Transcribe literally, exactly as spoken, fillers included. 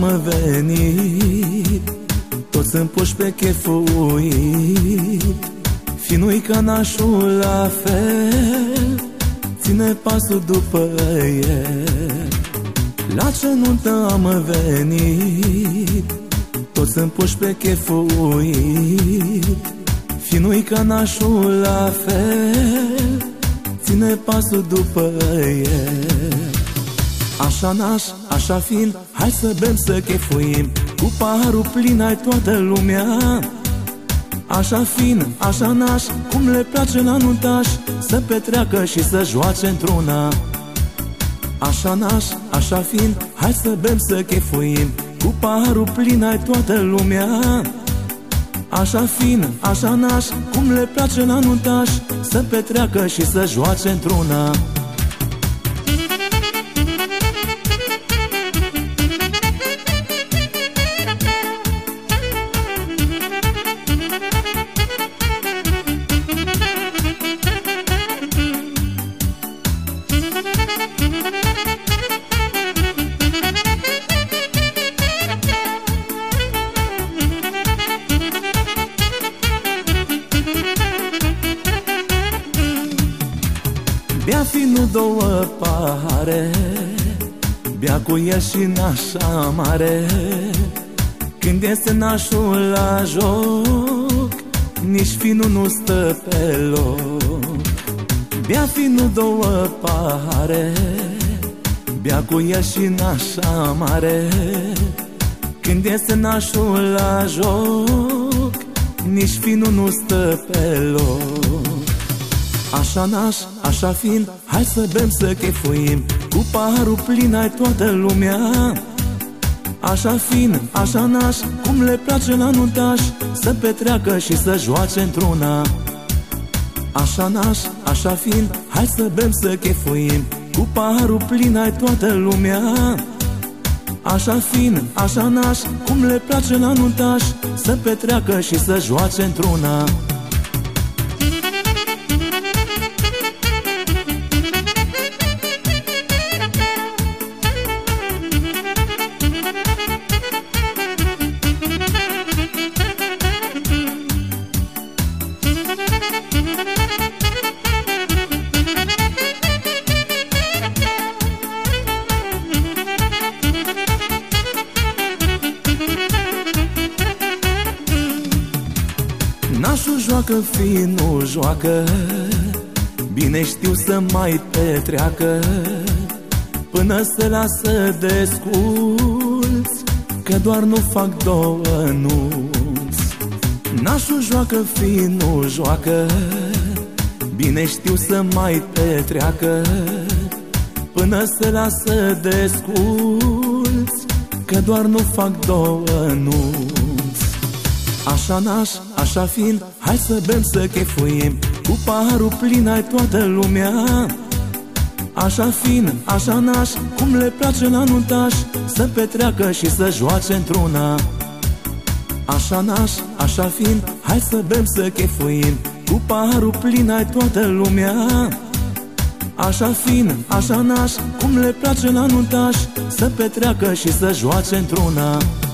venit, toți sunt puși pe chefuit. Finui ca nașul la fel, ține pasul după el. La ce nuntă am venit, toți sunt puși pe chefuit. Finui ca nașul la fel, ține pasul după el. Așa naș, așa fin, hai să bem, să chefuim, cu paharul plin ai toată lumea. Așa fin, așa naș, cum le place la nuntaș, să petreacă și să joace într-una. Așa naș, așa fin, hai să bem, să chefuim, cu paharul plin ai toată lumea. Așa fin, așa naș, cum le place la nuntaș, să petreacă și să joace într-una. Bea finul două pahare, bea cu el și nașa mare. Când este nașul la joc, nici finul nu stă pe loc. Bea finul două pahare, bea cu el și nașa mare. Când este nașul la joc, nici finul nu stă pe loc. Așa naș, așa fin, hai să bem, să chefuim, cu paharul plin ai toată lumea. Așa fin, așa naș, cum le place la nuntaș, să petreacă și să joace într-una. Așa naș, așa fin, hai să bem, să chefuim, cu paharul plin ai toată lumea. Așa fin, așa naș, cum le place la nuntaș, să petreacă și să joace într-una. Nașul joacă, finul joacă, bine știu să mai petreacă, până se lasă desculți, că doar nu fac două nunți. Nașul joacă, finul joacă, bine știu să mai petreacă, până se lasă desculți, că doar nu fac două nunți. Așa naș, așa fin, hai să bem, să chefuim, cu paharul plin ai toată lumea. Așa fin, așa naș, cum le place la nuntaș, să petreacă și să joace într-una. Așa naș, așa fin, hai să bem, să chefuim, cu paharul plin ai toată lumea. Așa fin, așa naș, cum le place la nuntaș, să petreacă și să joace într-una.